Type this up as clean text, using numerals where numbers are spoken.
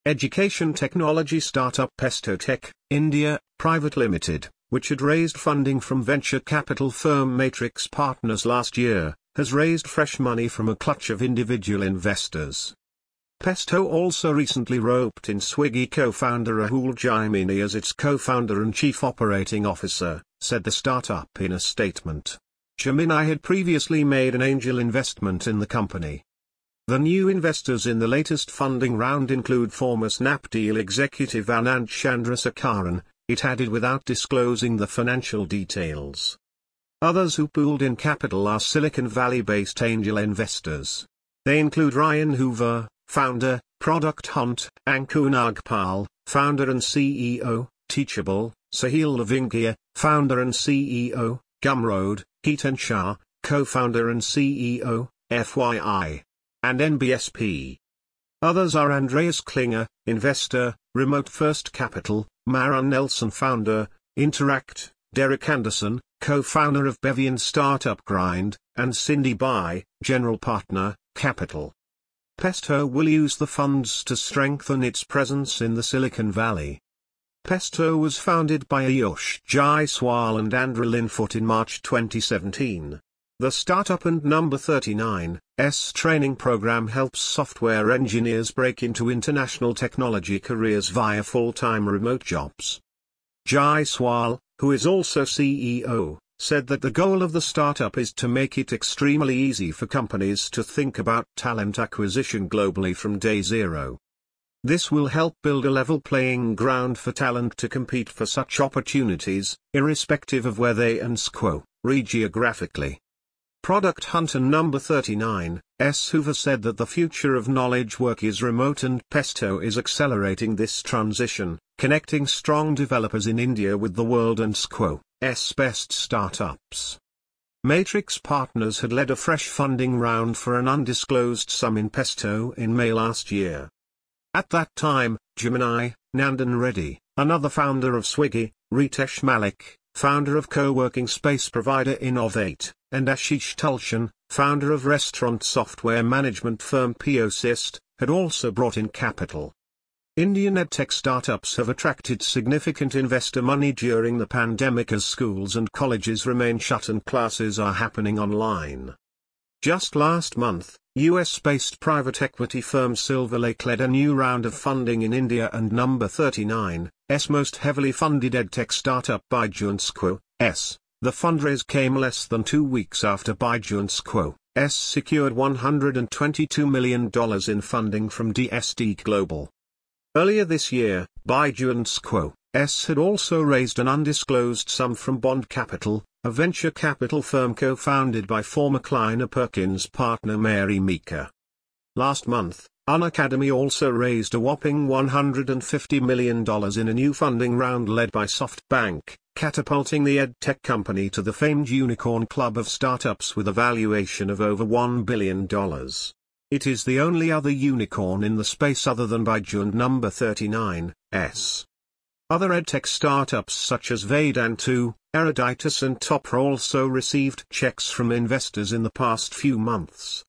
Education technology startup Pesto Tech, India, Private Limited, which had raised funding from venture capital firm Matrix Partners last year, has raised fresh money from a clutch of individual investors. Pesto also recently roped in Swiggy co-founder Rahul Jaimini as its co-founder and chief operating officer, said the startup in a statement. Jaimini had previously made an angel investment in the company. The new investors in the latest funding round include former Snapdeal executive Anand Chandrasekaran, it added without disclosing the financial details. Others who pooled in capital are Silicon Valley-based angel investors. They include Ryan Hoover, founder, Product Hunt, Ankur Nagpal, founder and CEO, Teachable, Sahil Lavingia, founder and CEO, Gumroad, Hiten Shah, co-founder and CEO, FYI, and NBSP. Others are Andreas Klinger, investor, Remote First Capital, Maran Nelson founder, Interact, Derek Anderson, co-founder of Bevian startup Grind, and Cindy Bai, general partner, Capital. Pesto will use the funds to strengthen its presence in the Silicon Valley. Pesto was founded by Ayush Jaiswal and Andrew Linfoot in March 2017. The startup and Number 39's training program helps software engineers break into international technology careers via full-time remote jobs. Jaiswal, who is also CEO, said that the goal of the startup is to make it extremely easy for companies to think about talent acquisition globally from day zero. This will help build a level playing ground for talent to compete for such opportunities, irrespective of where they read geographically. Product Hunt and Number 39's Hoover said that the future of knowledge work is remote and Pesto is accelerating this transition, connecting strong developers in India with the world and best startups. Matrix Partners had led a fresh funding round for an undisclosed sum in Pesto in May last year. At that time, Gemini, Nandan Reddy, another founder of Swiggy, Ritesh Malik, founder of co-working space provider Innovate, and Ashish Tulshan, founder of restaurant software management firm POSYST, had also brought in capital. Indian edtech startups have attracted significant investor money during the pandemic as schools and colleges remain shut and classes are happening online. Just last month, US-based private equity firm Silver Lake led a new round of funding in India and Number 39's most heavily funded edtech startup ByjuanceQuo's. The fundraise came less than 2 weeks after ByjuanceQuo's secured $122 million in funding from DSD Global. Earlier this year, ByjuanceQuo's had also raised an undisclosed sum from Bond Capital, a venture capital firm co-founded by former Kleiner Perkins partner Mary Meeker. Last month, Unacademy also raised a whopping $150 million in a new funding round led by SoftBank, catapulting the edtech company to the famed unicorn club of startups with a valuation of over $1 billion. It is the only other unicorn in the space other than Byju and Number 39's. Other edtech startups such as Vedantu, Eruditus and Topra also received checks from investors in the past few months.